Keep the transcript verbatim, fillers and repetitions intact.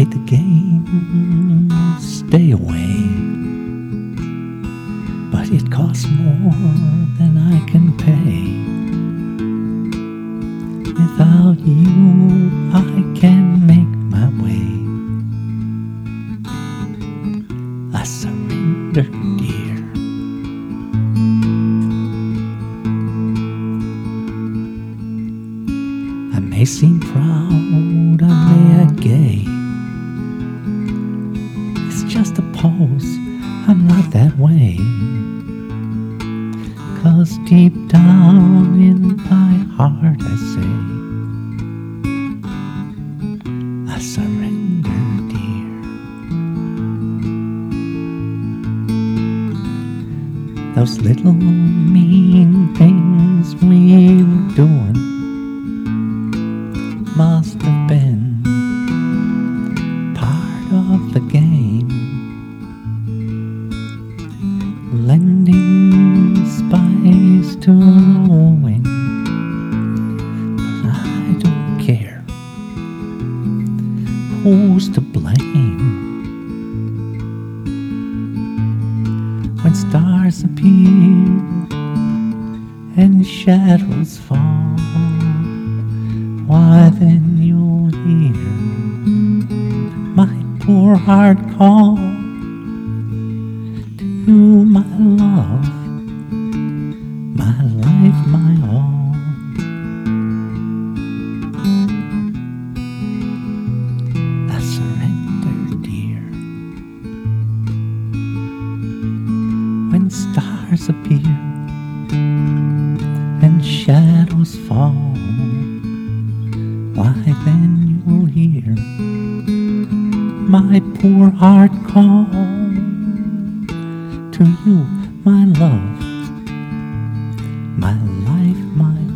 played the game, stay away. But it costs more than I can pay. Without you, I can't make my way. I surrender, dear. I may seem proud, I may act gay. It's just a pose, I'm not that way. 'Cause deep down in my heart I say, I surrender, dear. Those little mean things we were doing must have been part of the game, lending spice to the wind. But I don't care who's to blame. When stars appear and shadows fall, why then you'll hear my poor heart call to you, my love, my life, my all. I surrender, dear. When stars appear and shadows fall, why then you'll hear my poor heart call to you, my love, my life, my